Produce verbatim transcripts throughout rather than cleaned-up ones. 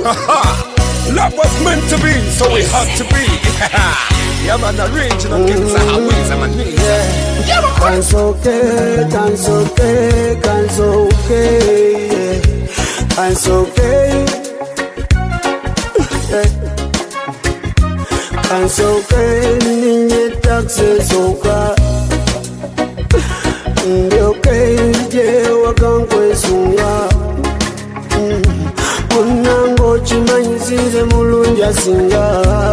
Love was meant to be, so we had to be. Yeah, man, the original kings are always a man. Yeah, man. Can't okay, can't okay, can't okay, can't okay. Can't okay, ninye taxes okay. Ndi okay, je wakankwe sunga. Unango chimanyisinze mulunja singa.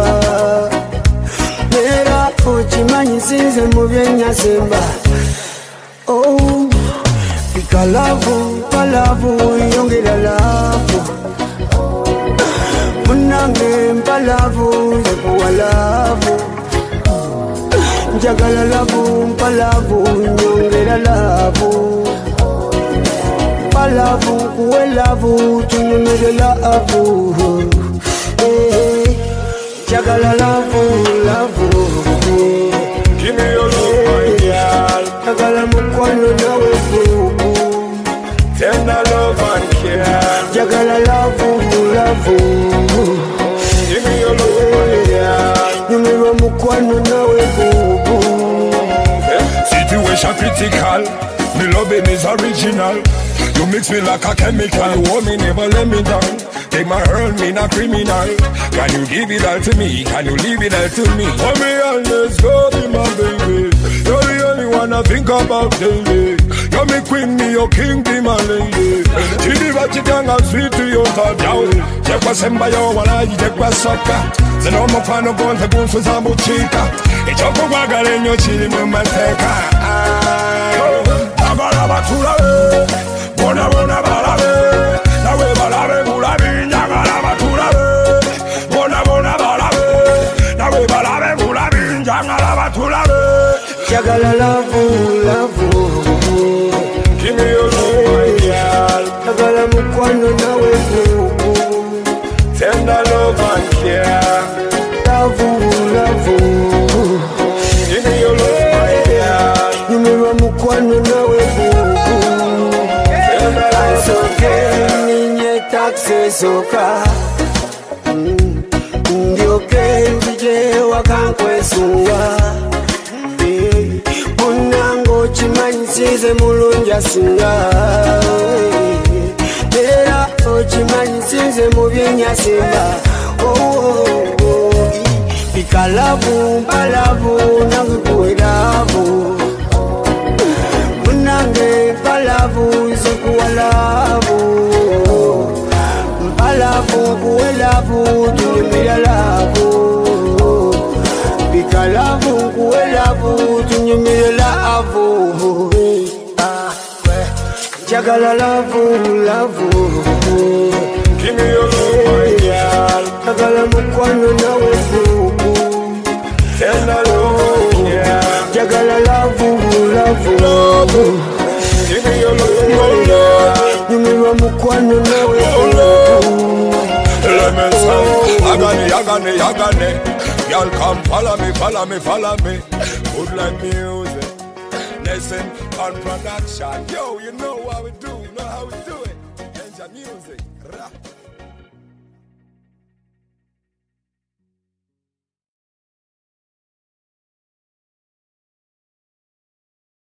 Nera chimanyisinze mubyenya semba. Oh, pika lavu, palavu, yongera lavu. Munange mpalavu, yekuwa lavu. Njagala lavu, mpalavu, nyongera lavu. Palavu, kuwe lavu, tunyongere lavu. Hey, njagala lavu, lavu. Give me your love, my girl. Njagala mukwano nawe bubu. Tender love and care. Njagala lavu, lavu. Give me your love, my girl. Nyumirwa mukwano nawe bubu. Situation critical. Me loving is original. You mix me like a chemical. You want me, never let me down. Take my hurt, me not criminal. Can you give it all to me? Can you leave it all to me? Hold me and let's go, be my baby. You're the only one I think about daily. You're me queen, me your king, be my lady. Chidi vachitanga sweet to your thought. Jekwa semba yo wala jekwa soka. Zeno mfano gonte gunsu zambu chika. Ichoko wagale nyo chili mumateka. Babala batula bona bona balabe. Nawe balabe bulabi njagala batulabe. Bona bona balabe. Nawe balabe bulabi njagala batulabe. Njagala lavu, lavu. Give me your love, my girl. Njagala mukwano nawe bubu. Tender love and care. Lavu, lavu. Give me your love, my girl. Nyumirwa mukwano nawe bubu. Can't okay, ninye taxes okay. Ndi okay, ndije wakankwe sunga. Munango chimanyisize mulunja singa. Nera chimanyisize mubyenya simba. Oh, oh, oh. Pika lavu, palavu, nangukuwe lavu. Munange palavu, zikuwa lavu. Palavu, kuwe lavu, tunyumira lavu. Pika lavu, kuwe lavu, tunyumira lavu. Njagala lavu, lavu. Give me your love, my girl. Njagala mukwano nawe bubu. Tender love, yeah. Njagala lavu, lavu. Give me your love, my girl. Nyumirwa mukwano nawe bubu. Let me say, agane, agane, agane. Y'all come follow me, follow me, follow me. Good like music. Listen on production. Yo, you know how we do, you know how we do it. Change your music. Rah.